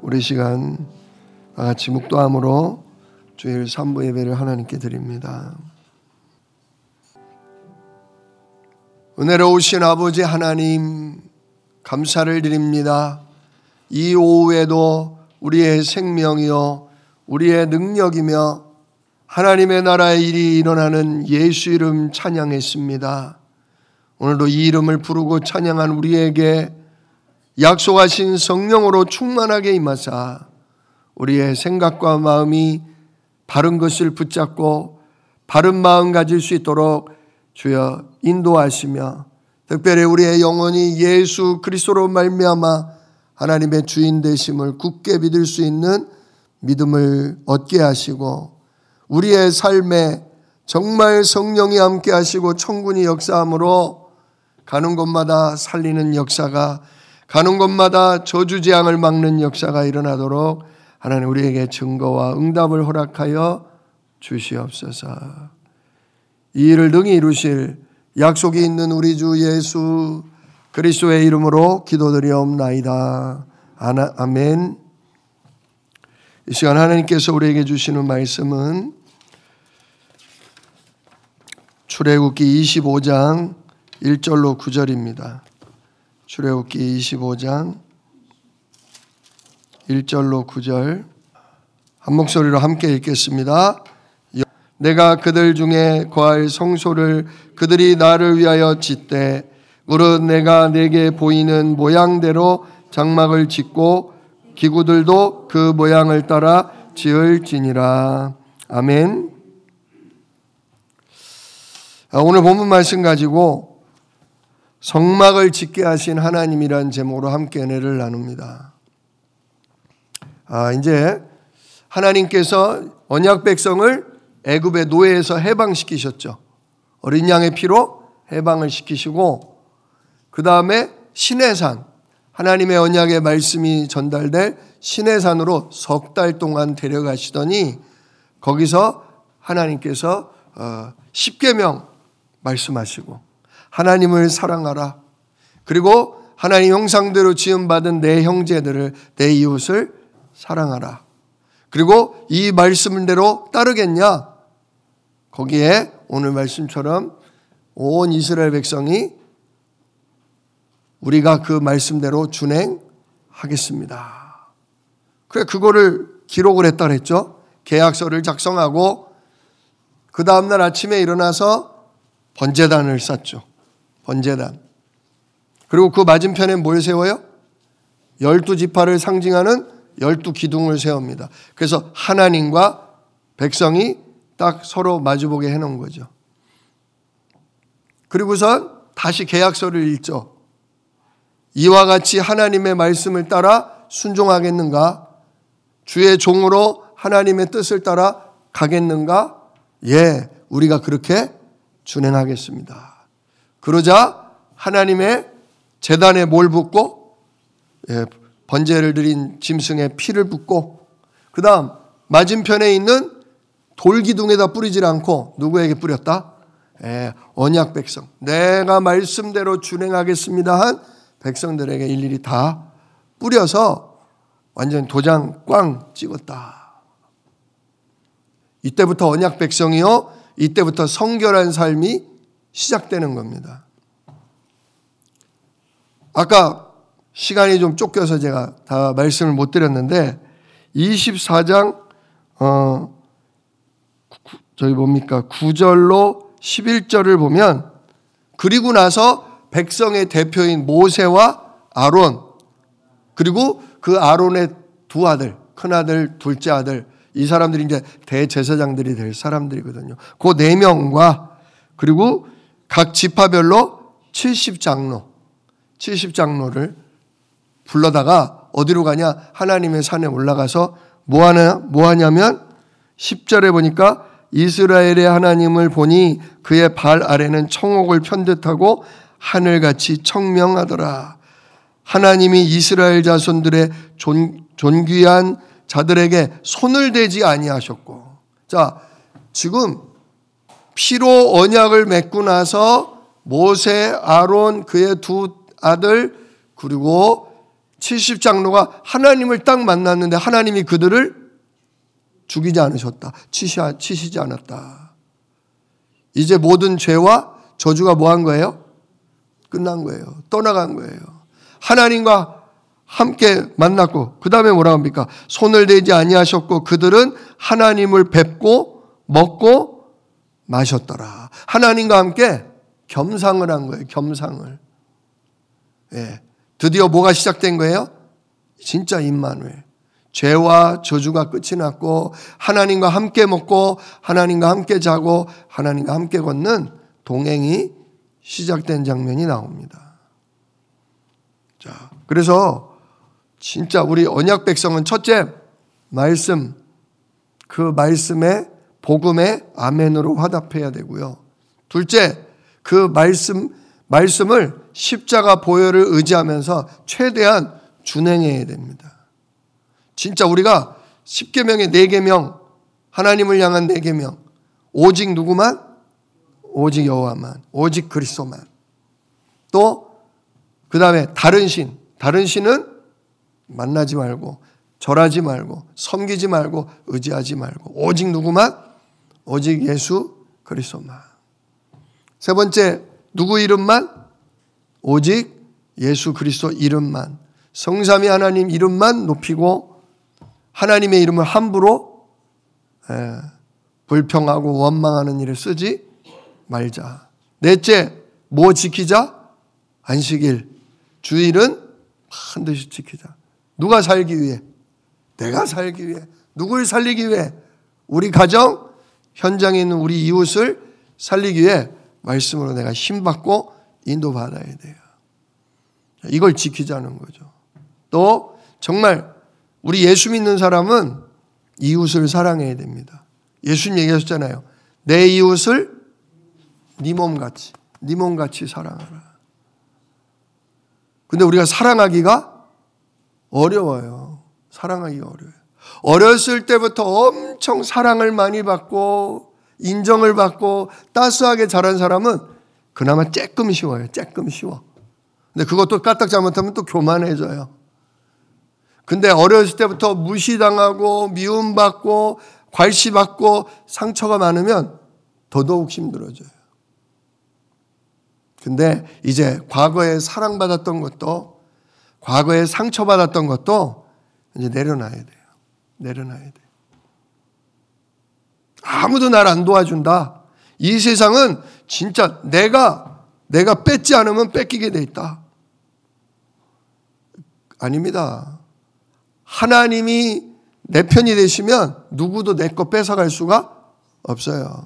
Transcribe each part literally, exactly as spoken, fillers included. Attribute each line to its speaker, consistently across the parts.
Speaker 1: 우리 시간 다 같이 묵도함으로 주일 삼 부 예배를 하나님께 드립니다. 은혜로우신 아버지 하나님, 감사를 드립니다. 이 오후에도 우리의 생명이요 우리의 능력이며 하나님의 나라의 일이 일어나는 예수 이름 찬양했습니다. 오늘도 이 이름을 부르고 찬양한 우리에게 약속하신 성령으로 충만하게 임하사 우리의 생각과 마음이 바른 것을 붙잡고 바른 마음 가질 수 있도록 주여 인도하시며, 특별히 우리의 영혼이 예수 그리스도로 말미암아 하나님의 주인 되심을 굳게 믿을 수 있는 믿음을 얻게 하시고, 우리의 삶에 정말 성령이 함께 하시고 천군이 역사함으로 가는 곳마다 살리는 역사가, 가는 곳마다 저주재앙을 막는 역사가 일어나도록 하나님 우리에게 증거와 응답을 허락하여 주시옵소서. 이 일을 능히 이루실 약속이 있는 우리 주 예수 그리스도의 이름으로 기도드리옵나이다. 아멘. 이 시간 하나님께서 우리에게 주시는 말씀은 출애굽기 이십오 장 일 절로 구 절입니다. 출애굽기 이십오 장 일 절로 구 절 한 목소리로 함께 읽겠습니다. 내가 그들 중에 거할 성소를 그들이 나를 위하여 짓되 무릇 내가 내게 보이는 모양대로 장막을 짓고 기구들도 그 모양을 따라 지을지니라. 아멘. 오늘 본문 말씀 가지고 성막을 짓게 하신 하나님이란 제목으로 함께 은혜를 나눕니다. 아, 이제 하나님께서 언약 백성을 애굽의 노예에서 해방시키셨죠. 어린 양의 피로 해방을 시키시고, 그 다음에 시내산, 하나님의 언약의 말씀이 전달될 시내산으로 석 달 동안 데려가시더니 거기서 하나님께서 십계명 말씀하시고, 하나님을 사랑하라, 그리고 하나님 형상대로 지음받은 내 형제들을, 내 이웃을 사랑하라, 그리고 이 말씀대로 따르겠냐? 거기에 오늘 말씀처럼 온 이스라엘 백성이 우리가 그 말씀대로 준행하겠습니다. 그래, 그거를 기록을 했다 그랬죠. 계약서를 작성하고 그 다음날 아침에 일어나서 번제단을 쌓죠. 번제단. 그리고 그 맞은편에 뭘 세워요? 열두 지파를 상징하는 열두 기둥을 세웁니다. 그래서 하나님과 백성이 딱 서로 마주보게 해놓은 거죠. 그리고선 다시 계약서를 읽죠. 이와 같이 하나님의 말씀을 따라 순종하겠는가? 주의 종으로 하나님의 뜻을 따라 가겠는가? 예, 우리가 그렇게 준행하겠습니다. 그러자 하나님의 제단에 뭘 붓고? 예, 번제를 드린 짐승의 피를 붓고, 그 다음 맞은편에 있는 돌기둥에다 뿌리질 않고 누구에게 뿌렸다? 예, 언약 백성, 내가 말씀대로 준행하겠습니다 한 백성들에게 일일이 다 뿌려서 완전 도장 꽝 찍었다. 이때부터 언약 백성이요, 이때부터 성결한 삶이 시작되는 겁니다. 아까 시간이 좀 쫓겨서 제가 다 말씀을 못 드렸는데 이십사 장 어 저기 뭡니까 구 절로 십일 절을 보면, 그리고 나서 백성의 대표인 모세와 아론, 그리고 그 아론의 두 아들, 큰 아들, 둘째 아들, 이 사람들이 이제 대제사장들이 될 사람들이거든요. 그 네 명과 그리고 각 지파별로 칠십 장로, 칠십 장로를 불러다가 어디로 가냐? 하나님의 산에 올라가서 뭐 하냐? 뭐 하냐면 십 절에 보니까 이스라엘의 하나님을 보니 그의 발 아래는 청옥을 편듯하고 하늘같이 청명하더라. 하나님이 이스라엘 자손들의 존, 존귀한 자들에게 손을 대지 아니하셨고. 자, 지금 피로 언약을 맺고 나서 모세, 아론, 그의 두 아들, 그리고 칠십 장로가 하나님을 딱 만났는데 하나님이 그들을 죽이지 않으셨다. 치시, 치시지 않았다. 이제 모든 죄와 저주가 뭐 한 거예요? 끝난 거예요. 떠나간 거예요. 하나님과 함께 만났고 그 다음에 뭐라고 합니까? 손을 대지 아니하셨고 그들은 하나님을 뵙고 먹고 마셨더라. 하나님과 함께 겸상을 한 거예요. 겸상을. 예. 드디어 뭐가 시작된 거예요? 진짜 임마누엘. 죄와 저주가 끝이 났고 하나님과 함께 먹고 하나님과 함께 자고 하나님과 함께 걷는 동행이 시작된 장면이 나옵니다. 자, 그래서 진짜 우리 언약 백성은 첫째 말씀, 그 말씀에 복음에 아멘으로 화답해야 되고요. 둘째, 그 말씀 말씀을 십자가 보혈을 의지하면서 최대한 준행해야 됩니다. 진짜 우리가 십계명의 네 계명, 하나님을 향한 네 계명, 오직 누구만? 오직 여호와만, 오직 그리스도만. 또 그 다음에 다른 신, 다른 신은 만나지 말고 절하지 말고 섬기지 말고 의지하지 말고 오직 누구만? 오직 예수 그리스도만. 세 번째, 누구 이름만? 오직 예수 그리스도 이름만. 성삼위 하나님 이름만 높이고 하나님의 이름을 함부로 에, 불평하고 원망하는 일에 쓰지 말자. 넷째, 뭐 지키자? 안식일. 주일은 반드시 지키자. 누가 살기 위해? 내가 살기 위해. 누굴 살리기 위해? 우리 가정, 현장에 있는 우리 이웃을 살리기 위해 말씀으로 내가 힘받고 인도받아야 돼요. 이걸 지키자는 거죠. 또 정말 우리 예수 믿는 사람은 이웃을 사랑해야 됩니다. 예수님 얘기하셨잖아요. 내 이웃을 네 몸같이, 네 몸같이 사랑하라. 근데 우리가 사랑하기가 어려워요. 사랑하기가 어려워요. 어렸을 때부터 엄청 사랑을 많이 받고 인정을 받고 따스하게 자란 사람은 그나마 쬐끔 쉬워요. 쬐끔 쉬워. 근데 그것도 까딱 잘못하면 또 교만해져요. 근데 어렸을 때부터 무시당하고 미움받고 괄시받고 상처가 많으면 더더욱 힘들어져요. 근데 이제 과거에 사랑받았던 것도 과거에 상처받았던 것도 이제 내려놔야 돼요. 내려놔야 돼요. 아무도 날 안 도와준다. 이 세상은 진짜 내가 내가 뺏지 않으면 뺏기게 돼 있다. 아닙니다. 하나님이 내 편이 되시면 누구도 내 거 뺏어갈 수가 없어요.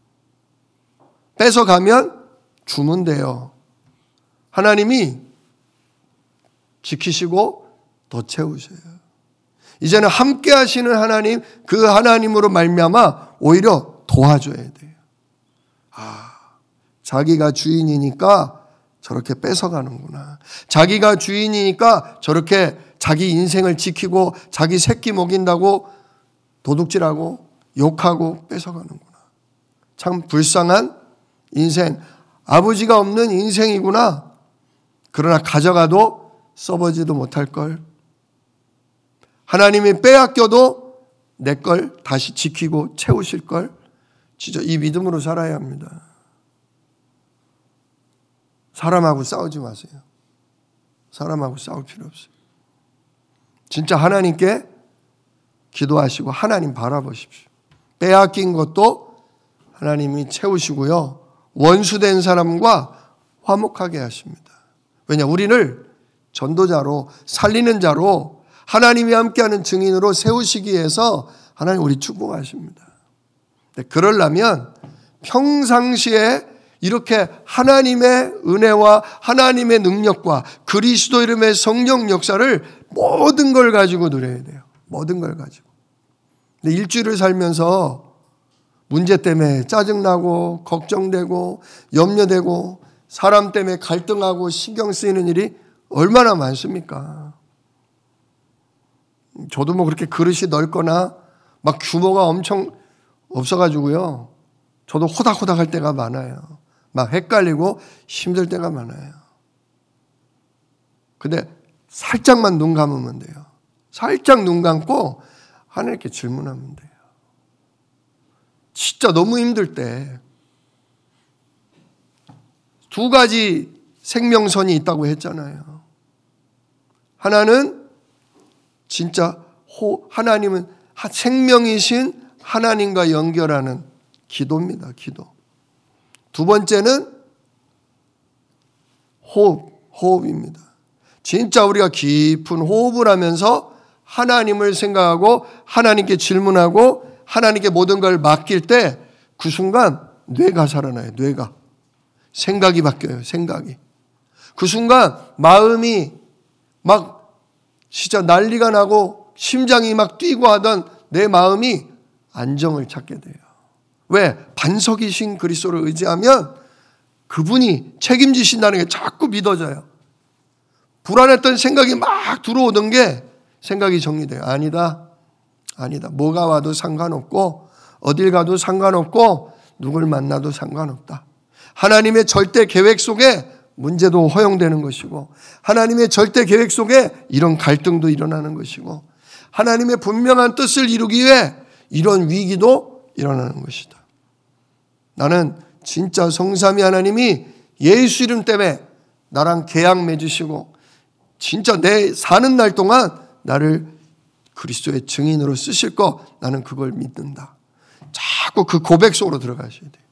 Speaker 1: 뺏어가면 주면 돼요. 하나님이 지키시고 더 채우셔요. 이제는 함께 하시는 하나님, 그 하나님으로 말미암아 오히려 도와줘야 돼요. 아, 자기가 주인이니까 저렇게 뺏어가는구나. 자기가 주인이니까 저렇게 자기 인생을 지키고 자기 새끼 먹인다고 도둑질하고 욕하고 뺏어가는구나. 참 불쌍한 인생, 아버지가 없는 인생이구나. 그러나 가져가도 써보지도 못할 걸. 하나님이 빼앗겨도 내 걸 다시 지키고 채우실 걸. 진짜 이 믿음으로 살아야 합니다. 사람하고 싸우지 마세요. 사람하고 싸울 필요 없어요. 진짜 하나님께 기도하시고 하나님 바라보십시오. 빼앗긴 것도 하나님이 채우시고요. 원수된 사람과 화목하게 하십니다. 왜냐? 우리를 전도자로 살리는 자로 하나님이 함께하는 증인으로 세우시기 위해서 하나님 우리 축복하십니다. 그러려면 평상시에 이렇게 하나님의 은혜와 하나님의 능력과 그리스도 이름의 성령 역사를 모든 걸 가지고 누려야 돼요. 모든 걸 가지고. 근데 일주일을 살면서 문제 때문에 짜증나고 걱정되고 염려되고 사람 때문에 갈등하고 신경 쓰이는 일이 얼마나 많습니까? 저도 뭐 그렇게 그릇이 넓거나 막 규모가 엄청 없어가지고요. 저도 호닥호닥 할 때가 많아요. 막 헷갈리고 힘들 때가 많아요. 근데 살짝만 눈 감으면 돼요. 살짝 눈 감고 하나님께 질문하면 돼요. 진짜 너무 힘들 때 두 가지 생명선이 있다고 했잖아요. 하나는 진짜 하나님은 생명이신 하나님과 연결하는 기도입니다. 기도. 두 번째는 호흡, 호흡입니다. 진짜 우리가 깊은 호흡을 하면서 하나님을 생각하고 하나님께 질문하고 하나님께 모든 걸 맡길 때 그 순간 뇌가 살아나요. 뇌가. 생각이 바뀌어요. 생각이. 그 순간 마음이 막 진짜 난리가 나고 심장이 막 뛰고 하던 내 마음이 안정을 찾게 돼요. 왜? 반석이신 그리스도를 의지하면 그분이 책임지신다는 게 자꾸 믿어져요. 불안했던 생각이 막 들어오던 게 생각이 정리돼요. 아니다. 아니다. 뭐가 와도 상관없고 어딜 가도 상관없고 누굴 만나도 상관없다. 하나님의 절대 계획 속에 문제도 허용되는 것이고 하나님의 절대 계획 속에 이런 갈등도 일어나는 것이고 하나님의 분명한 뜻을 이루기 위해 이런 위기도 일어나는 것이다. 나는 진짜 성삼위 하나님이 예수 이름 때문에 나랑 계약 맺으시고 진짜 내 사는 날 동안 나를 그리스도의 증인으로 쓰실 거 나는 그걸 믿는다. 자꾸 그 고백 속으로 들어가셔야 돼요.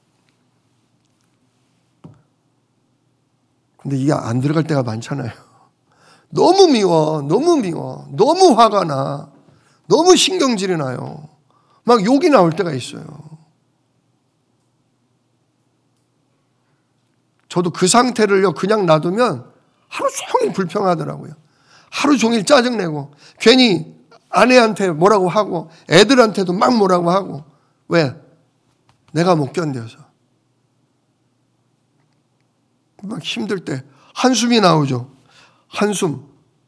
Speaker 1: 근데 이게 안 들어갈 때가 많잖아요. 너무 미워, 너무 미워, 너무 화가 나, 너무 신경질이 나요. 막 욕이 나올 때가 있어요. 저도 그 상태를요 그냥 놔두면 하루 종일 불평하더라고요. 하루 종일 짜증내고 괜히 아내한테 뭐라고 하고 애들한테도 막 뭐라고 하고. 왜? 내가 못 견뎌서. 막 힘들 때 한숨이 나오죠. 한숨.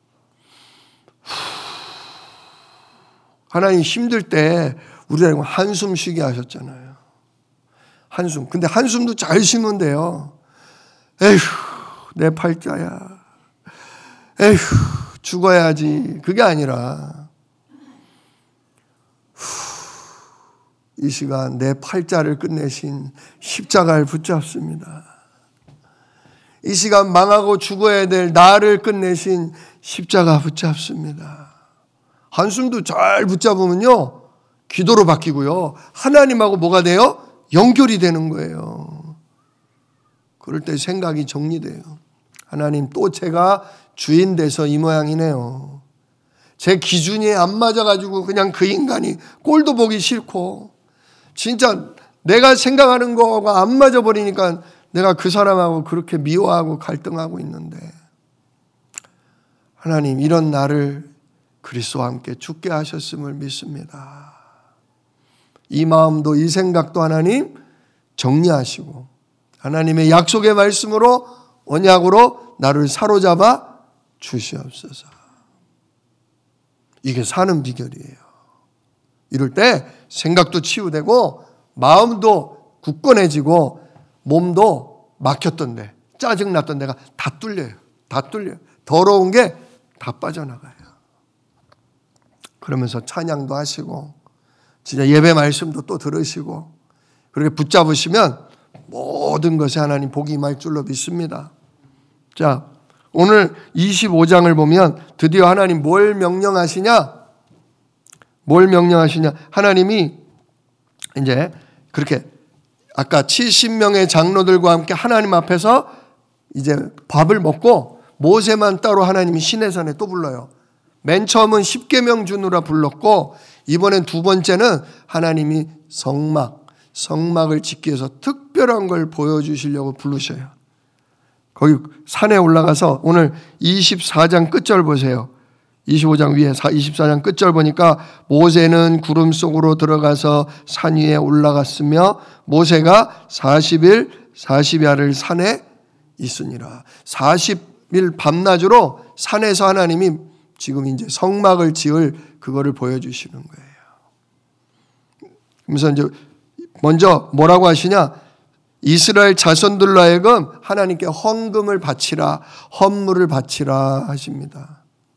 Speaker 1: 하나님 힘들 때 우리가 한숨 쉬게 하셨잖아요. 한숨. 근데 한숨도 잘 쉬면 돼요. 에휴, 내 팔자야. 에휴, 죽어야지. 그게 아니라 이 시간 내 팔자를 끝내신 십자가를 붙잡습니다. 이 시간 망하고 죽어야 될 나를 끝내신 십자가 붙잡습니다. 한숨도 잘 붙잡으면요 기도로 바뀌고요 하나님하고 뭐가 돼요? 연결이 되는 거예요. 그럴 때 생각이 정리돼요. 하나님 또 제가 주인 돼서 이 모양이네요. 제 기준이 안 맞아가지고 그냥 그 인간이 꼴도 보기 싫고 진짜 내가 생각하는 거가 안 맞아버리니까 내가 그 사람하고 그렇게 미워하고 갈등하고 있는데 하나님 이런 나를 그리스도와 함께 죽게 하셨음을 믿습니다. 이 마음도 이 생각도 하나님 정리하시고 하나님의 약속의 말씀으로 언약으로 나를 사로잡아 주시옵소서. 이게 사는 비결이에요. 이럴 때 생각도 치유되고 마음도 굳건해지고 몸도 막혔던 데 짜증났던 데가 다 뚫려요. 다 뚫려요. 더러운 게 다 빠져나가요. 그러면서 찬양도 하시고 진짜 예배 말씀도 또 들으시고 그렇게 붙잡으시면 모든 것에 하나님 복이 임할 줄로 믿습니다. 자, 오늘 이십오 장을 보면 드디어 하나님 뭘 명령하시냐? 뭘 명령하시냐? 하나님이 이제 그렇게 아까 칠십 명의 장로들과 함께 하나님 앞에서 이제 밥을 먹고 모세만 따로 하나님이 시내산에 또 불러요. 맨 처음은 십계명 주느라 불렀고 이번엔 두 번째는 하나님이 성막, 성막을 짓기 위해서 특별한 걸 보여주시려고 부르셔요. 거기 산에 올라가서 오늘 이십사 장 끝절 보세요. 이십오 장 위에 이십사 장 끝절 보니까 모세는 구름 속으로 들어가서 산 위에 올라갔으며 모세가 사십 일 사십 야를 산에 있으니라. 사십 일 밤낮으로 산에서 하나님이 지금 이제 성막을 지을 그거를 보여주시는 거예요. 그래서 이제 먼저 뭐라고 하시냐? 이스라엘 자손들로 하여금 하나님께 헌금을 바치라, 헌물을 바치라 하십니다.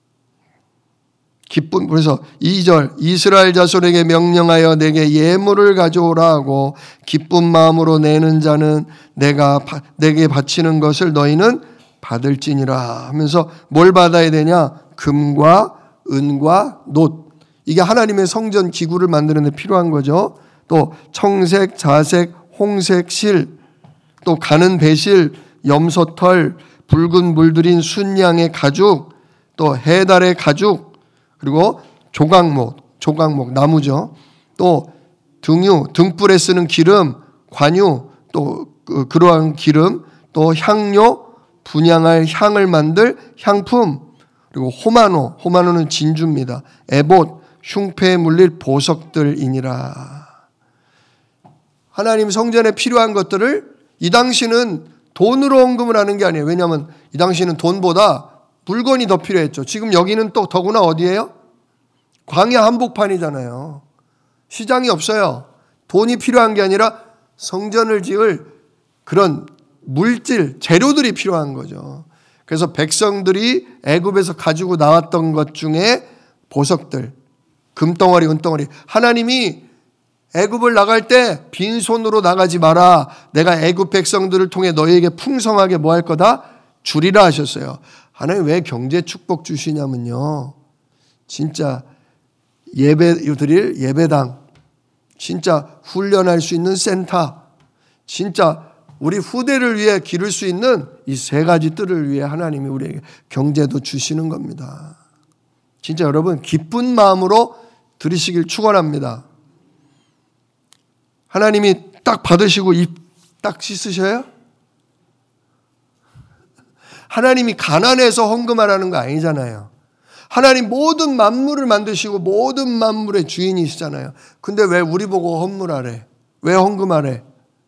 Speaker 1: 기쁨. 그래서 이 절 이스라엘 자손에게 명령하여 내게 예물을 가져오라 하고 기쁜 마음으로 내는 자는 내가 내게 바치는 것을 너희는 받을지니라 하면서 뭘 받아야 되냐? 금과 은과 놋. 이게 하나님의 성전 기구를 만드는 데 필요한 거죠. 또 청색, 자색, 홍색 실, 또 가는 배실, 염소털, 붉은 물들인 순양의 가죽, 또 해달의 가죽, 그리고 조각목, 조각목 나무죠. 또 등유, 등불에 쓰는 기름, 관유, 또 그러한 기름, 또 향료, 분향할 향을 만들 향품, 그리고 호마노, 호마노는 진주입니다. 에봇, 흉패에 물릴 보석들이니라. 하나님 성전에 필요한 것들을 이 당시는 돈으로 헌금을 하는 게 아니에요. 왜냐하면 이 당시는 돈보다 물건이 더 필요했죠. 지금 여기는 또 더구나 어디예요? 광야 한복판이잖아요. 시장이 없어요. 돈이 필요한 게 아니라 성전을 지을 그런 물질, 재료들이 필요한 거죠. 그래서 백성들이 애굽에서 가지고 나왔던 것 중에 보석들, 금덩어리, 은덩어리. 하나님이 애굽을 나갈 때 빈손으로 나가지 마라. 내가 애굽 백성들을 통해 너희에게 풍성하게 뭐 할 거다? 주리라 하셨어요. 하나님 왜 경제 축복 주시냐면요. 진짜 예배 드릴 예배당, 진짜 훈련할 수 있는 센터, 진짜 우리 후대를 위해 기를 수 있는 이 세 가지 뜰을 위해 하나님이 우리에게 경제도 주시는 겁니다. 진짜 여러분 기쁜 마음으로 드리시길 축원합니다. 하나님이 딱 받으시고 입 딱 씻으셔요? 하나님이 가난해서 헌금하라는 거 아니잖아요. 하나님 모든 만물을 만드시고 모든 만물의 주인이시잖아요. 근데 왜 우리 보고 헌물하래? 왜 헌금하래?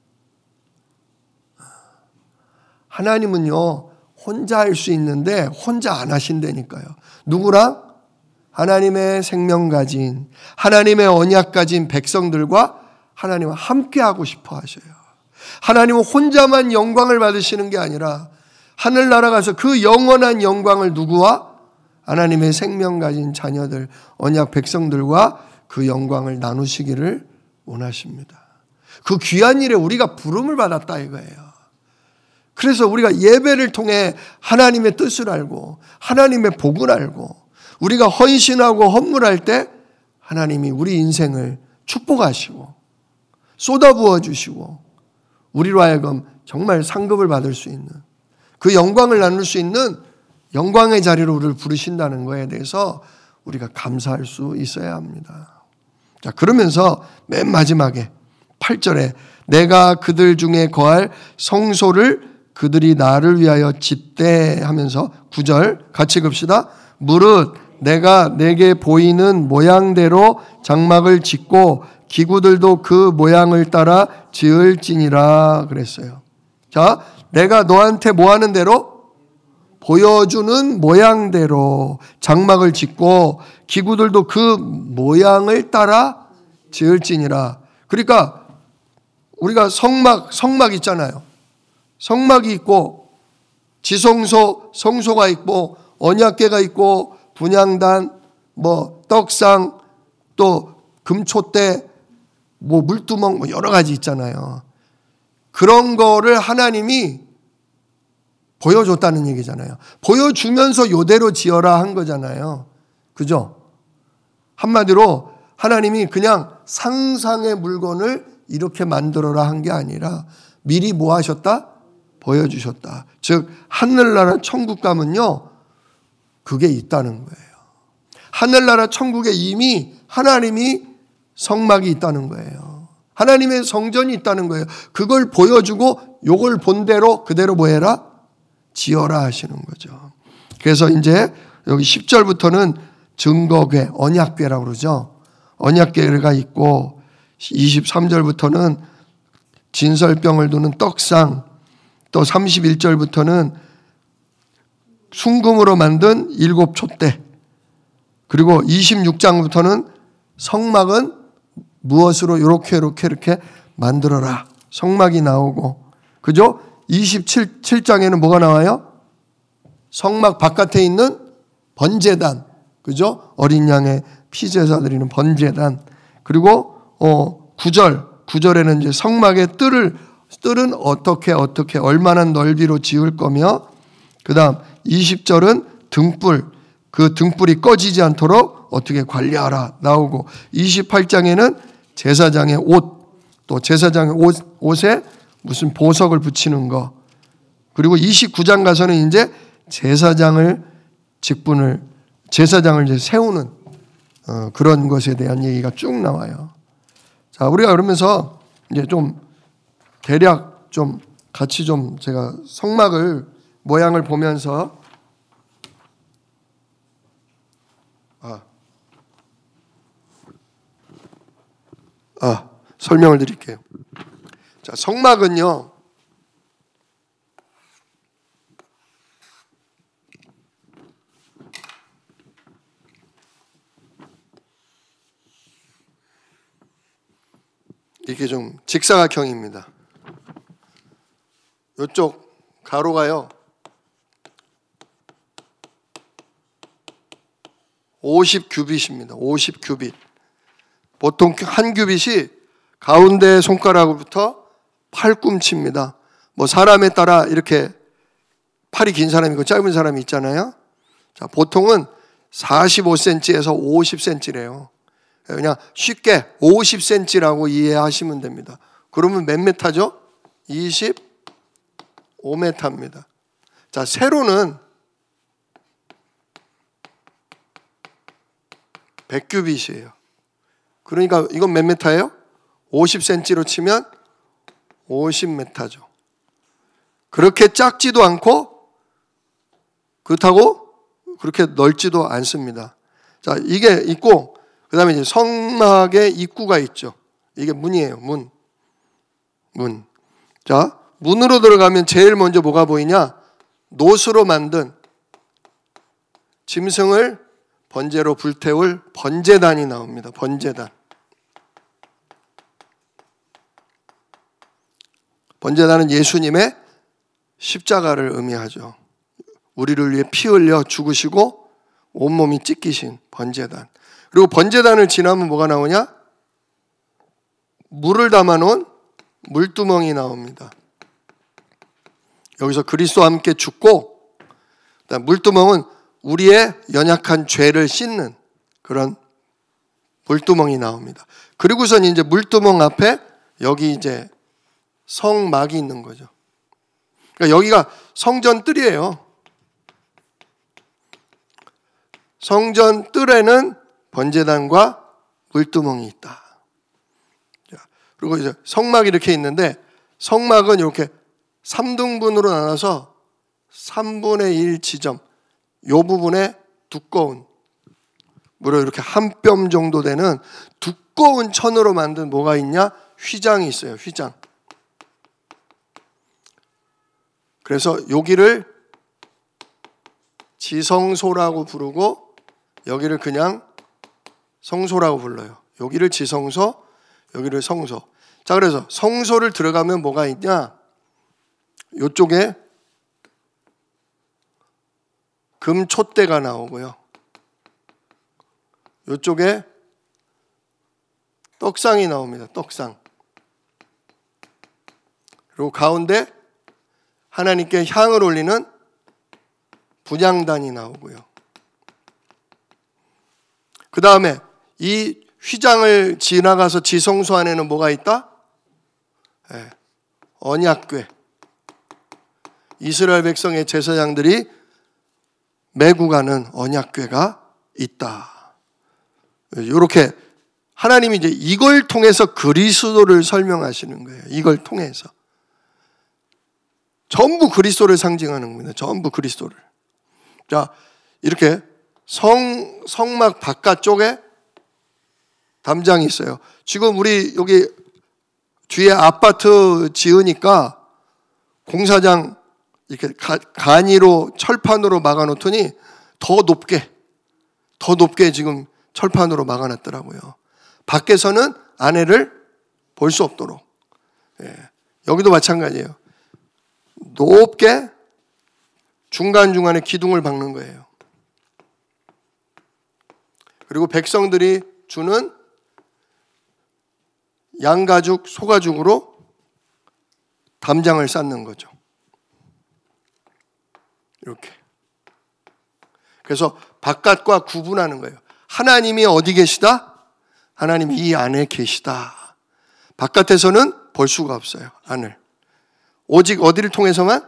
Speaker 1: 하나님은요 혼자 할 수 있는데 혼자 안 하신다니까요. 누구랑? 하나님의 생명 가진, 하나님의 언약 가진 백성들과 하나님은 함께하고 싶어 하셔요. 하나님은 혼자만 영광을 받으시는 게 아니라 하늘나라 가서 그 영원한 영광을 누구와? 하나님의 생명 가진 자녀들, 언약 백성들과 그 영광을 나누시기를 원하십니다. 그 귀한 일에 우리가 부름을 받았다 이거예요. 그래서 우리가 예배를 통해 하나님의 뜻을 알고 하나님의 복을 알고 우리가 헌신하고 헌물할 때 하나님이 우리 인생을 축복하시고 쏟아부어 주시고 우리로 하여금 정말 상급을 받을 수 있는 그 영광을 나눌 수 있는 영광의 자리로 우리를 부르신다는 것에 대해서 우리가 감사할 수 있어야 합니다. 자, 그러면서 맨 마지막에 팔 절에 내가 그들 중에 거할 성소를 그들이 나를 위하여 짓되 하면서 구 절 같이 읍시다. 무릇 내가 내게 보이는 모양대로 장막을 짓고 기구들도 그 모양을 따라 지을지니라 그랬어요. 자, 내가 너한테 뭐 하는 대로? 보여주는 모양대로 장막을 짓고 기구들도 그 모양을 따라 지을지니라. 그러니까 우리가 성막, 성막 있잖아요. 성막이 있고 지성소, 성소가 있고 언약궤가 있고 분향단, 뭐 떡상, 또 금촛대, 뭐 물두멍, 뭐 여러 가지 있잖아요. 그런 거를 하나님이 보여줬다는 얘기잖아요. 보여주면서 요대로 지어라 한 거잖아요. 그죠? 한마디로 하나님이 그냥 상상의 물건을 이렇게 만들어라 한 게 아니라 미리 뭐 하셨다? 보여주셨다. 즉 하늘나라 천국 가면요 그게 있다는 거예요. 하늘나라 천국에 이미 하나님이 성막이 있다는 거예요. 하나님의 성전이 있다는 거예요. 그걸 보여주고 요걸 본대로 그대로 뭐 해라? 지어라 하시는 거죠. 그래서 이제 여기 십 절부터는 증거궤, 언약궤라고 그러죠. 언약궤가 있고 이십삼 절부터는 진설병을 두는 떡상, 또 삼십일 절부터는 순금으로 만든 일곱 촛대, 그리고 이십육 장부터는 성막은 무엇으로 이렇게 이렇게 이렇게 만들어라. 성막이 나오고, 그죠? 이십칠 장에는 뭐가 나와요? 성막 바깥에 있는 번제단, 그죠? 어린 양의 피 제사 드리는 번제단. 그리고 어 구절 구절에는 이제 성막의 뜰을 뜰은 어떻게 어떻게 얼마나 넓이로 지을 거며, 그다음 이십 절은 등불, 그 등불이 꺼지지 않도록 어떻게 관리하라 나오고, 이십팔 장에는 제사장의 옷, 또 제사장의 옷, 옷에 무슨 보석을 붙이는 거, 그리고 이십구 장 가서는 이제 제사장을 직분을 제사장을 이제 세우는 어, 그런 것에 대한 얘기가 쭉 나와요. 자, 우리가 그러면서 이제 좀 대략 좀 같이 좀 제가 성막을 모양을 보면서 아, 아 설명을 드릴게요. 자, 성막은요, 이렇게 좀 직사각형입니다. 이쪽 가로가요 오십 규빗입니다. 오십 규빗. 보통 한 규빗이 가운데 손가락으로부터 팔꿈치입니다. 뭐 사람에 따라 이렇게 팔이 긴 사람이 있고 짧은 사람이 있잖아요. 자, 보통은 사십오 센티미터에서 오십 센티미터래요. 그냥 쉽게 오십 센티미터라고 이해하시면 됩니다. 그러면 몇 미터죠? 이십오 미터입니다. 자, 세로는 백 규빗이에요. 그러니까 이건 몇 미터예요? 오십 센티미터로 치면 오십 미터죠. 그렇게 작지도 않고 그렇다고 그렇게 넓지도 않습니다. 자, 이게 있고, 그 다음에 이제 성막의 입구가 있죠. 이게 문이에요. 문. 문. 자, 문으로 들어가면 제일 먼저 뭐가 보이냐? 노수로 만든 짐승을 번제로 불태울 번제단이 나옵니다. 번제단. 번제단은 예수님의 십자가를 의미하죠. 우리를 위해 피 흘려 죽으시고 온몸이 찢기신 번제단. 그리고 번제단을 지나면 뭐가 나오냐? 물을 담아놓은 물두멍이 나옵니다. 여기서 그리스도와 함께 죽고, 물두멍은 우리의 연약한 죄를 씻는 그런 물두멍이 나옵니다. 그리고선 이제 물두멍 앞에 여기 이제 성막이 있는 거죠. 그러니까 여기가 성전 뜰이에요. 성전 뜰에는 번제단과 물두멍이 있다. 그리고 이제 성막이 이렇게 있는데, 성막은 이렇게 삼 등분으로 나눠서 삼분의 일 지점, 이 부분에 두꺼운, 무려 이렇게 한 뼘 정도 되는 두꺼운 천으로 만든 뭐가 있냐? 휘장이 있어요. 휘장. 그래서 여기를 지성소라고 부르고 여기를 그냥 성소라고 불러요. 여기를 지성소, 여기를 성소. 자, 그래서 성소를 들어가면 뭐가 있냐? 이쪽에 금 촛대가 나오고요. 이쪽에 떡상이 나옵니다. 떡상. 그리고 가운데 하나님께 향을 올리는 분향단이 나오고요. 그 다음에 이 휘장을 지나가서 지성소 안에는 뭐가 있다? 네, 언약궤. 이스라엘 백성의 제사장들이 메고 가는 언약궤가 있다. 이렇게 하나님이 이제 이걸 통해서 그리스도를 설명하시는 거예요. 이걸 통해서. 전부 그리스도를 상징하는 겁니다. 전부 그리스도를. 자, 이렇게 성, 성막 바깥쪽에 담장이 있어요. 지금 우리 여기 뒤에 아파트 지으니까 공사장 이렇게 가, 간이로 철판으로 막아놓더니 더 높게, 더 높게 지금 철판으로 막아놨더라고요. 밖에서는 안에를 볼 수 없도록. 예. 여기도 마찬가지예요. 높게 중간중간에 기둥을 박는 거예요. 그리고 백성들이 주는 양가죽, 소가죽으로 담장을 쌓는 거죠. 이렇게. 그래서 바깥과 구분하는 거예요. 하나님이 어디 계시다? 하나님이 이 안에 계시다. 바깥에서는 볼 수가 없어요. 안을. 오직 어디를 통해서만?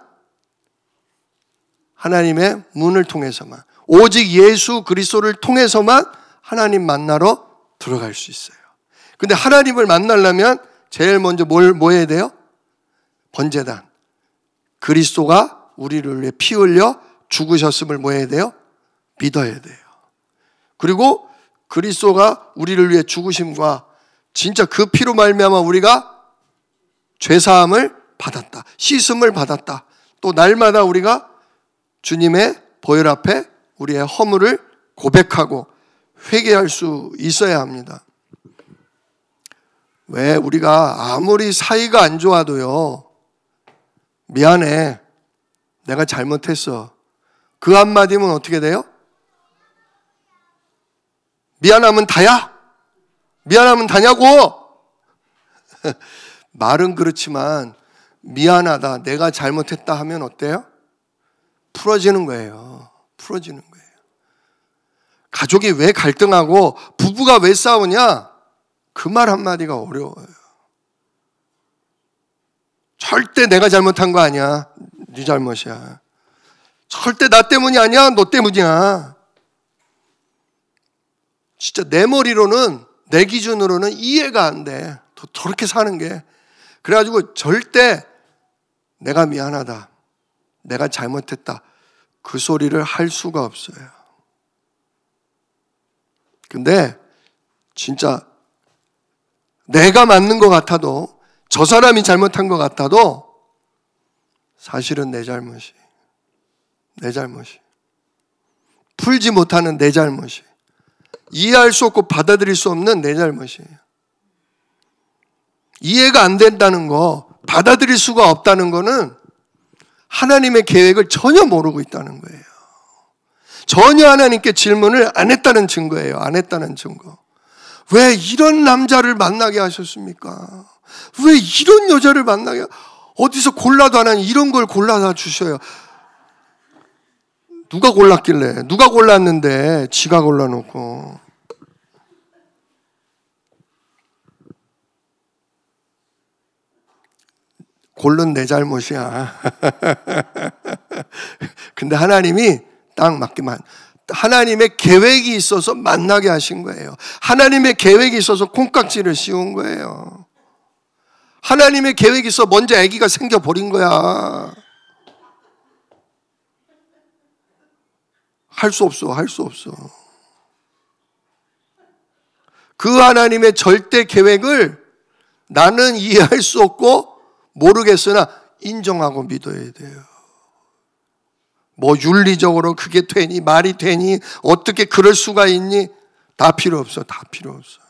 Speaker 1: 하나님의 문을 통해서만. 오직 예수 그리스도를 통해서만 하나님 만나러 들어갈 수 있어요. 근데 하나님을 만나려면 제일 먼저 뭘, 뭐 해야 돼요? 번제단. 그리스도가 우리를 위해 피 흘려 죽으셨음을 뭐 해야 돼요? 믿어야 돼요. 그리고 그리스도가 우리를 위해 죽으심과 진짜 그 피로 말미암아 우리가 죄사함을 받았다. 씻음을 받았다. 또 날마다 우리가 주님의 보혈 앞에 우리의 허물을 고백하고 회개할 수 있어야 합니다. 왜 우리가 아무리 사이가 안 좋아도요, 미안해, 내가 잘못했어, 그 한마디면 어떻게 돼요? 미안하면 다야? 미안하면 다냐고? 말은 그렇지만 미안하다, 내가 잘못했다 하면 어때요? 풀어지는 거예요. 풀어지는 거예요. 가족이 왜 갈등하고 부부가 왜 싸우냐? 그 말 한마디가 어려워요. 절대 내가 잘못한 거 아니야. 네 잘못이야. 절대 나 때문이 아니야. 너 때문이야. 진짜 내 머리로는, 내 기준으로는 이해가 안 돼. 저렇게 사는 게. 그래가지고 절대 내가 미안하다, 내가 잘못했다, 그 소리를 할 수가 없어요. 근데 진짜 내가 맞는 것 같아도, 저 사람이 잘못한 것 같아도 사실은 내 잘못이, 내 잘못이, 풀지 못하는 내 잘못이, 이해할 수 없고 받아들일 수 없는 내 잘못이에요. 이해가 안 된다는 거, 받아들일 수가 없다는 거는 하나님의 계획을 전혀 모르고 있다는 거예요. 전혀 하나님께 질문을 안 했다는 증거예요. 안 했다는 증거. 왜 이런 남자를 만나게 하셨습니까? 왜 이런 여자를 만나게, 어디서 골라도 안 하니 이런 걸 골라다 주셔요. 누가 골랐길래? 누가 골랐는데 지가 골라놓고. 골른 내 잘못이야. 근데 하나님이 딱 맞게만, 하나님의 계획이 있어서 만나게 하신 거예요. 하나님의 계획이 있어서 콩깍지를 씌운 거예요. 하나님의 계획이 있어 먼저 아기가 생겨버린 거야. 할 수 없어, 할 수 없어. 그 하나님의 절대 계획을 나는 이해할 수 없고 모르겠으나 인정하고 믿어야 돼요. 뭐 윤리적으로 그게 되니, 말이 되니, 어떻게 그럴 수가 있니? 다 필요 없어, 다 필요 없어.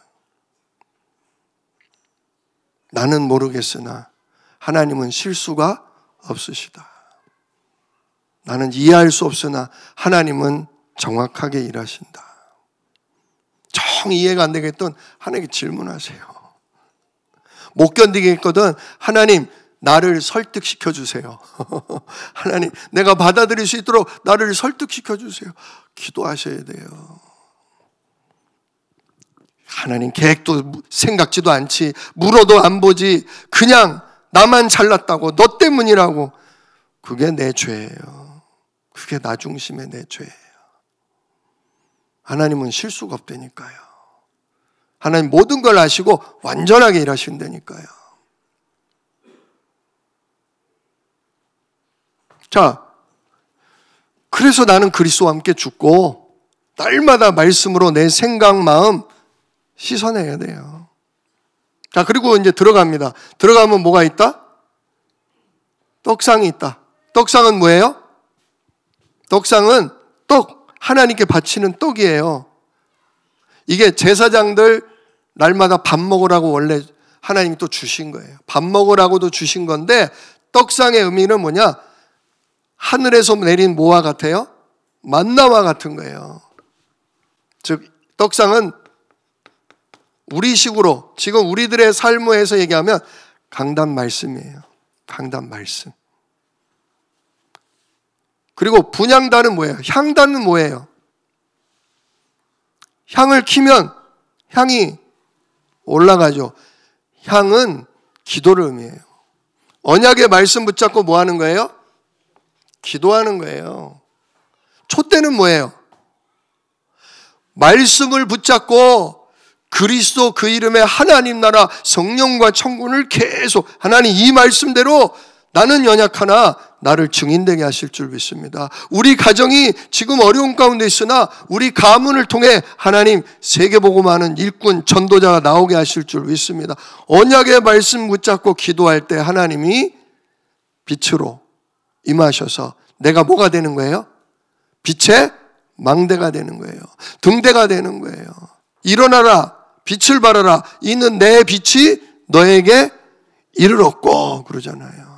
Speaker 1: 나는 모르겠으나 하나님은 실수가 없으시다. 나는 이해할 수 없으나 하나님은 정확하게 일하신다. 정 이해가 안 되겠던 하나님께 질문하세요. 못 견디겠거든 하나님 나를 설득시켜 주세요. 하나님 내가 받아들일 수 있도록 나를 설득시켜 주세요. 기도하셔야 돼요. 하나님 계획도 생각지도 않지, 물어도 안 보지, 그냥 나만 잘났다고, 너 때문이라고. 그게 내 죄예요. 그게 나 중심의 내 죄예요. 하나님은 실수가 없다니까요. 하나님 모든 걸 아시고 완전하게 일하신다니까요. 자, 그래서 나는 그리스도와 함께 죽고 날마다 말씀으로 내 생각, 마음 씻어내야 돼요. 자, 그리고 이제 들어갑니다. 들어가면 뭐가 있다? 떡상이 있다. 떡상은 뭐예요? 떡상은 떡, 하나님께 바치는 떡이에요. 이게 제사장들 날마다 밥 먹으라고 원래 하나님이 또 주신 거예요. 밥 먹으라고도 주신 건데, 떡상의 의미는 뭐냐? 하늘에서 내린 뭐와 같아요? 만나와 같은 거예요. 즉 떡상은 우리식으로 지금 우리들의 삶에서 얘기하면 강단 말씀이에요. 강단 말씀. 그리고 분향단은 뭐예요? 향단은 뭐예요? 향을 키면 향이 올라가죠. 향은 기도를 의미해요. 언약의 말씀 붙잡고 뭐 하는 거예요? 기도하는 거예요. 촛대는 뭐예요? 말씀을 붙잡고 그리스도 그 이름의 하나님 나라 성령과 천군을 계속 하나님 이 말씀대로 나는 연약하나 나를 증인되게 하실 줄 믿습니다. 우리 가정이 지금 어려운 가운데 있으나 우리 가문을 통해 하나님 세계복음하는 일꾼 전도자가 나오게 하실 줄 믿습니다. 언약의 말씀 붙잡고 기도할 때 하나님이 빛으로 임하셔서 내가 뭐가 되는 거예요? 빛의 망대가 되는 거예요. 등대가 되는 거예요. 일어나라 빛을 발하라 이는 내 빛이 너에게 이르렀고 그러잖아요.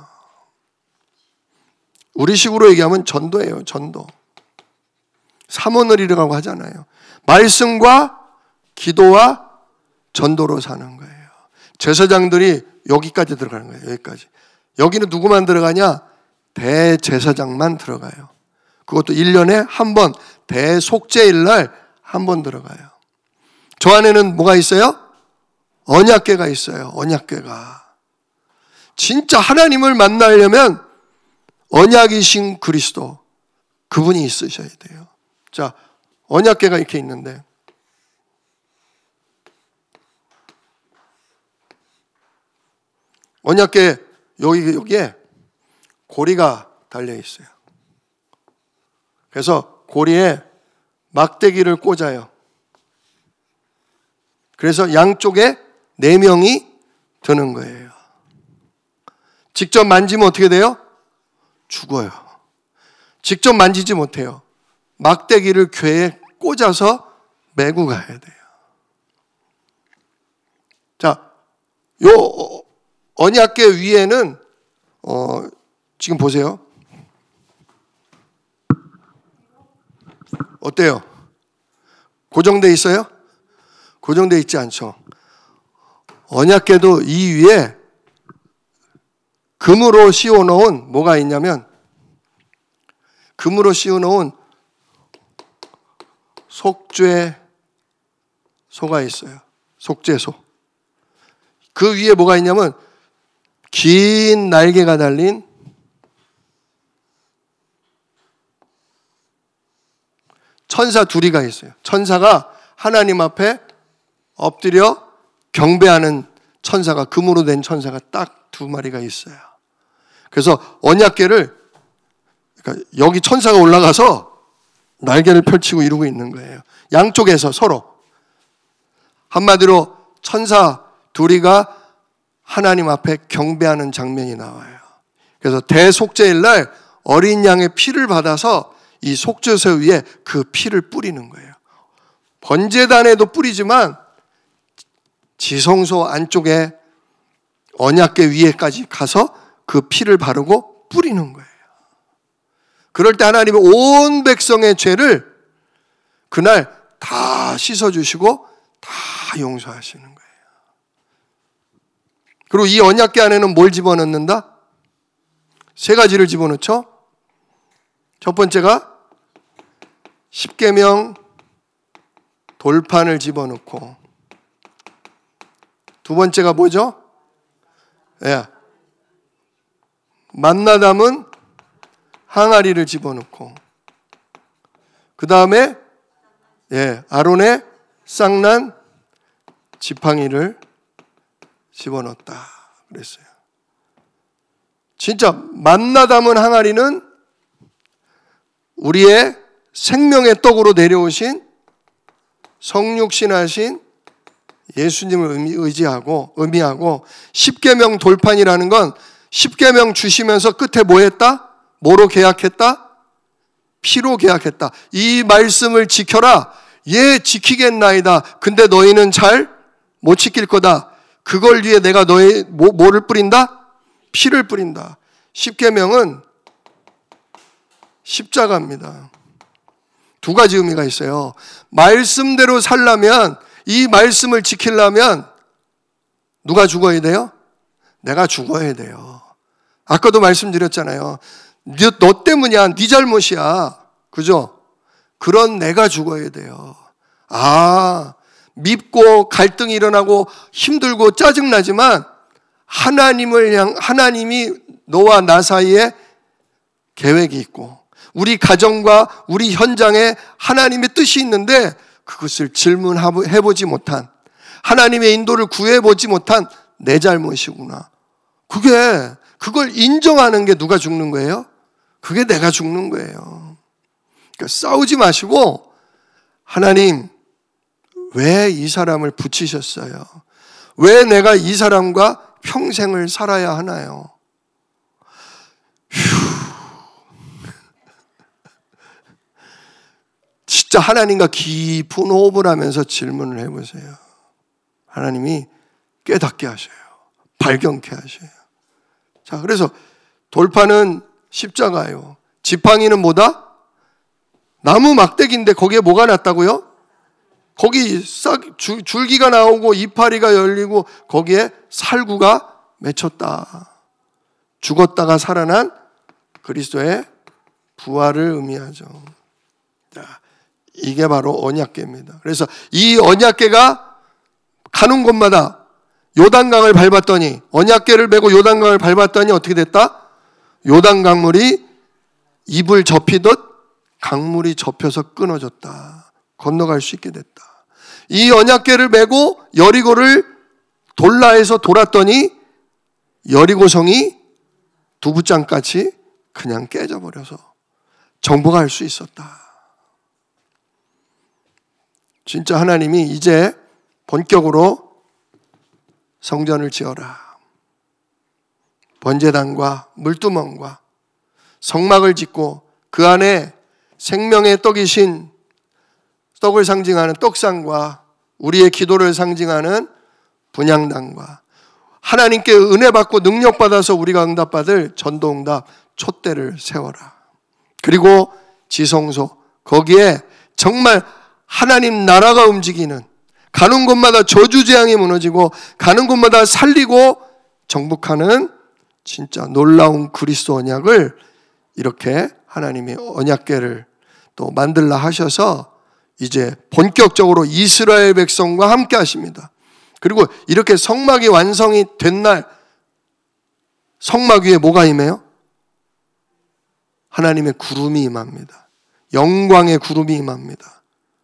Speaker 1: 우리식으로 얘기하면 전도예요. 전도. 삼원을 이루라고 하잖아요. 말씀과 기도와 전도로 사는 거예요. 제사장들이 여기까지 들어가는 거예요. 여기까지. 여기는 누구만 들어가냐? 대제사장만 들어가요. 그것도 일 년에 한 번 대속죄일 날 한 번 들어가요. 저 안에는 뭐가 있어요? 언약궤가 있어요. 언약궤가. 진짜 하나님을 만나려면 언약이신 그리스도 그분이 있으셔야 돼요. 자, 언약궤가 이렇게 있는데 언약궤 여기 여기에 고리가 달려 있어요. 그래서 고리에 막대기를 꽂아요. 그래서 양쪽에 네 명이 드는 거예요. 직접 만지면 어떻게 돼요? 죽어요. 직접 만지지 못해요. 막대기를 궤에 꽂아서 메고 가야 돼요. 자, 요 언약궤 위에는 어, 지금 보세요. 어때요? 고정돼 있어요? 고정돼 있지 않죠. 언약궤도 이 위에 금으로 씌워놓은 뭐가 있냐면 금으로 씌워놓은 속죄소가 있어요. 속죄소. 그 위에 뭐가 있냐면 긴 날개가 달린 천사 둘이가 있어요. 천사가 하나님 앞에 엎드려 경배하는 천사가 금으로 된 천사가 딱 두 마리가 있어요. 그래서 언약궤를 그러니까 여기 천사가 올라가서 날개를 펼치고 이러고 있는 거예요. 양쪽에서 서로. 한마디로 천사 둘이가 하나님 앞에 경배하는 장면이 나와요. 그래서 대속죄일 날 어린 양의 피를 받아서 이 속죄소 위에 그 피를 뿌리는 거예요. 번제단에도 뿌리지만 지성소 안쪽에 언약궤 위에까지 가서 그 피를 바르고 뿌리는 거예요. 그럴 때 하나님은 온 백성의 죄를 그날 다 씻어주시고 다 용서하시는 거예요. 그리고 이 언약궤 안에는 뭘 집어넣는다? 세 가지를 집어넣죠. 첫 번째가 십계명 돌판을 집어넣고, 두 번째가 뭐죠? 예. 만나 담은 항아리를 집어넣고, 그 다음에 예, 아론의 쌍난 지팡이를 집어넣었다 그랬어요. 진짜 만나 담은 항아리는 우리의 생명의 떡으로 내려오신 성육신하신 예수님을 의지하고 의미하고, 십계명 돌판이라는 건 십계명 주시면서 끝에 뭐 했다? 뭐로 계약했다? 피로 계약했다. 이 말씀을 지켜라. 예, 지키겠나이다. 근데 너희는 잘 못 지킬 거다. 그걸 위해 내가 너희 뭐, 뭐를 뿌린다? 피를 뿌린다. 십계명은 십자가입니다. 두 가지 의미가 있어요. 말씀대로 살려면, 이 말씀을 지키려면 누가 죽어야 돼요? 내가 죽어야 돼요. 아까도 말씀드렸잖아요. 너, 너 때문이야. 네 잘못이야. 그죠? 그런 내가 죽어야 돼요. 아, 밉고 갈등이 일어나고 힘들고 짜증나지만 하나님을 향, 하나님이 너와 나 사이에 계획이 있고 우리 가정과 우리 현장에 하나님의 뜻이 있는데 그것을 질문해보지 못한, 하나님의 인도를 구해보지 못한 내 잘못이구나. 그게, 그걸 인정하는 게 누가 죽는 거예요? 그게 내가 죽는 거예요. 그러니까 싸우지 마시고, 하나님, 왜 이 사람을 붙이셨어요? 왜 내가 이 사람과 평생을 살아야 하나요? 휴. 진짜 하나님과 깊은 호흡을 하면서 질문을 해보세요. 하나님이 깨닫게 하셔요. 발견케 하셔요. 자, 그래서 돌파는 십자가예요. 지팡이는 뭐다? 나무 막대기인데 거기에 뭐가 났다고요? 거기 싹 줄기가 나오고 이파리가 열리고 거기에 살구가 맺혔다. 죽었다가 살아난 그리스도의 부활을 의미하죠. 자, 이게 바로 언약궤입니다. 그래서 이 언약궤가 가는 곳마다 요단강을 밟았더니, 언약궤를 메고 요단강을 밟았더니 어떻게 됐다? 요단강물이 입을 접히듯 강물이 접혀서 끊어졌다. 건너갈 수 있게 됐다. 이 언약궤를 메고 여리고를 돌라에서 돌았더니 여리고성이 두부장같이 그냥 깨져버려서 정복할 수 있었다. 진짜 하나님이 이제 본격으로 성전을 지어라. 번제단과 물두멍과 성막을 짓고 그 안에 생명의 떡이신 떡을 상징하는 떡상과 우리의 기도를 상징하는 분향단과 하나님께 은혜 받고 능력 받아서 우리가 응답받을 전도응답 촛대를 세워라. 그리고 지성소, 거기에 정말 하나님 나라가 움직이는, 가는 곳마다 저주재앙이 무너지고 가는 곳마다 살리고 정복하는 진짜 놀라운 그리스도 언약을 이렇게 하나님이 언약궤를 또 만들라 하셔서 이제 본격적으로 이스라엘 백성과 함께 하십니다. 그리고 이렇게 성막이 완성이 된 날 성막 위에 뭐가 임해요? 하나님의 구름이 임합니다. 영광의 구름이 임합니다.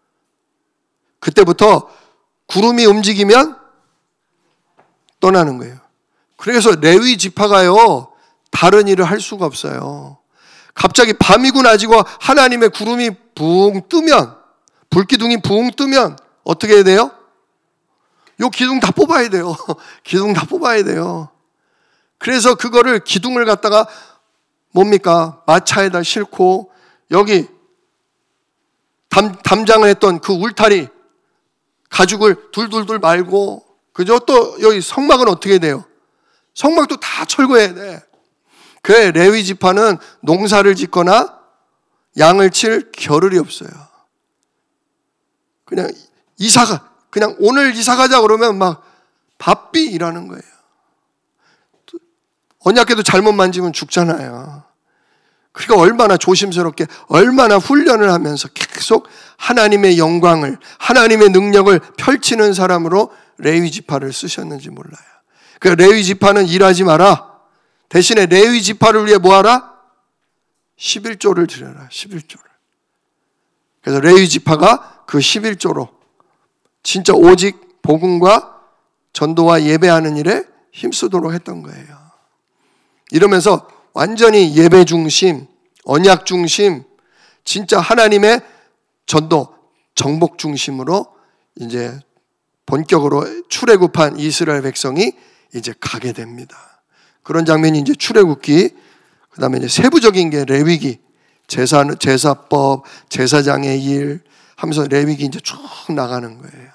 Speaker 1: 그때부터 구름이 움직이면 떠나는 거예요. 그래서 레위 지파가요, 다른 일을 할 수가 없어요. 갑자기 밤이고 낮이고 하나님의 구름이 붕 뜨면, 불기둥이 붕 뜨면 어떻게 해야 돼요? 요 기둥 다 뽑아야 돼요. 기둥 다 뽑아야 돼요. 그래서 그거를 기둥을 갖다가 뭡니까? 마차에다 싣고 여기 담, 담장을 했던 그 울타리 가죽을 둘둘둘 말고, 그죠? 또 여기 성막은 어떻게 돼요? 성막도 다 철거해야 돼. 그래, 레위 지파는 농사를 짓거나 양을 칠 겨를이 없어요. 그냥 이사가, 그냥 오늘 이사 가자 그러면 막 바삐 일하는 거예요. 언약궤도 잘못 만지면 죽잖아요. 그러니까 얼마나 조심스럽게, 얼마나 훈련을 하면서 계속 하나님의 영광을, 하나님의 능력을 펼치는 사람으로 레위 지파를 쓰셨는지 몰라요. 그러니까 레위 지파는 일하지 마라. 대신에 레위 지파를 위해 뭐하라? 십일조를 드려라. 십일조를. 그래서 레위 지파가 그 십일조로 진짜 오직 복음과 전도와 예배하는 일에 힘쓰도록 했던 거예요. 이러면서 완전히 예배 중심, 언약 중심, 진짜 하나님의 전도, 정복 중심으로 이제 본격으로 출애굽한 이스라엘 백성이 이제 가게 됩니다. 그런 장면이 이제 출애굽기, 그 다음에 이제 세부적인 게 레위기, 제사, 제사법, 제사장의 일 하면서 레위기 이제 쭉 나가는 거예요.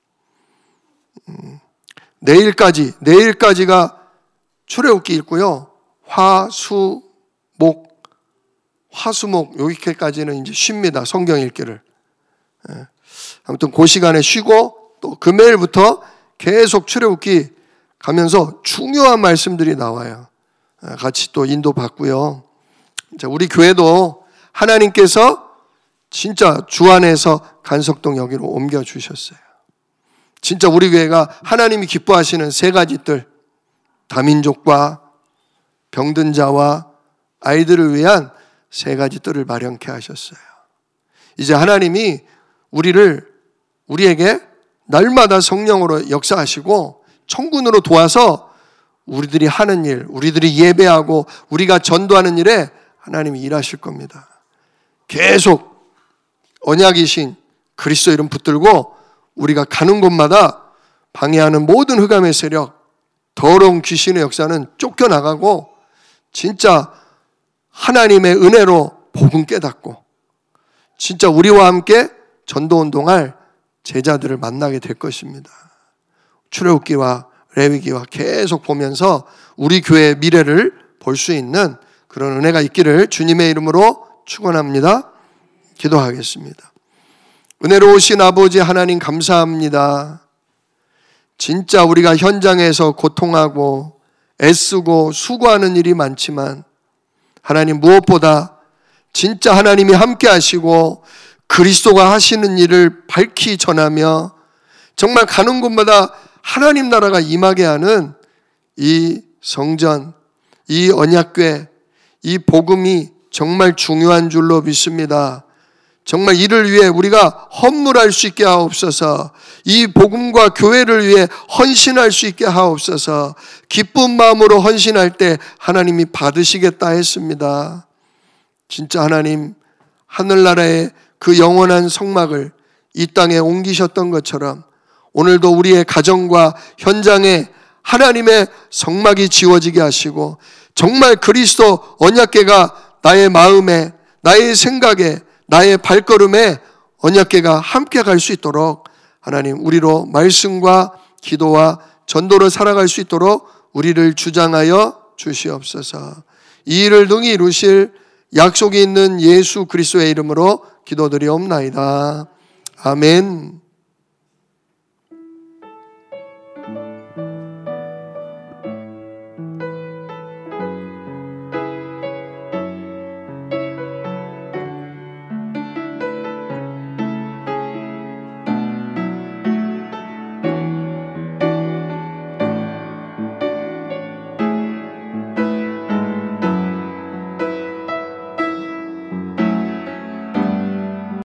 Speaker 1: 음, 내일까지, 내일까지가 출애굽기 읽고요. 화, 수, 목, 화수목 여기까지는 이제 쉽니다. 성경 읽기를. 예. 아무튼 그 시간에 쉬고 또 금요일부터 계속 출애굽기 가면서 중요한 말씀들이 나와요. 예. 같이 또 인도받고요. 자, 우리 교회도 하나님께서 진짜 주 안에서 간석동 여기로 옮겨주셨어요. 진짜 우리 교회가 하나님이 기뻐하시는 세 가지 뜰, 다민족과 병든 자와 아이들을 위한 세 가지 뜰을 마련케 하셨어요. 이제 하나님이 우리를, 우리에게 날마다 성령으로 역사하시고 청군으로 도와서 우리들이 하는 일, 우리들이 예배하고 우리가 전도하는 일에 하나님이 일하실 겁니다. 계속 언약이신 그리스도 이름 붙들고 우리가 가는 곳마다 방해하는 모든 흑암의 세력, 더러운 귀신의 역사는 쫓겨나가고 진짜 하나님의 은혜로 복음 깨닫고 진짜 우리와 함께 전도운동할 제자들을 만나게 될 것입니다. 출애굽기와 레위기와 계속 보면서 우리 교회의 미래를 볼 수 있는 그런 은혜가 있기를 주님의 이름으로 축원합니다. 기도하겠습니다. 은혜로우신 아버지 하나님 감사합니다. 진짜 우리가 현장에서 고통하고 애쓰고 수고하는 일이 많지만 하나님 무엇보다 진짜 하나님이 함께 하시고 그리스도가 하시는 일을 밝히 전하며 정말 가는 곳마다 하나님 나라가 임하게 하는 이 성전, 이 언약궤, 이 복음이 정말 중요한 줄로 믿습니다. 정말 이를 위해 우리가 헌물할 수 있게 하옵소서. 이 복음과 교회를 위해 헌신할 수 있게 하옵소서. 기쁜 마음으로 헌신할 때 하나님이 받으시겠다 했습니다. 진짜 하나님 하늘나라의 그 영원한 성막을 이 땅에 옮기셨던 것처럼 오늘도 우리의 가정과 현장에 하나님의 성막이 지워지게 하시고 정말 그리스도 언약궤가 나의 마음에, 나의 생각에, 나의 발걸음에 언약궤가 함께 갈 수 있도록 하나님 우리로 말씀과 기도와 전도로 살아갈 수 있도록 우리를 주장하여 주시옵소서. 이 일을 능히 이루실 약속이 있는 예수 그리스도의 이름으로 기도드리옵나이다. 아멘.